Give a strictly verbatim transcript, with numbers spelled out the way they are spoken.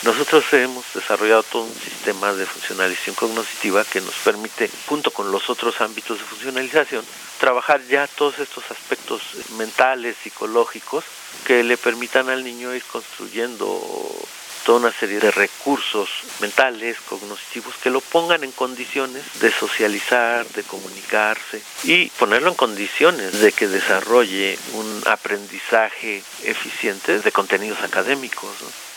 Nosotros hemos desarrollado todo un sistema de funcionalización cognitiva que nos permite, junto con los otros ámbitos de funcionalización, trabajar ya todos estos aspectos mentales, psicológicos, que le permitan al niño ir construyendo toda una serie de recursos mentales, cognitivos, que lo pongan en condiciones de socializar, de comunicarse y ponerlo en condiciones de que desarrolle un aprendizaje eficiente de contenidos académicos, ¿no?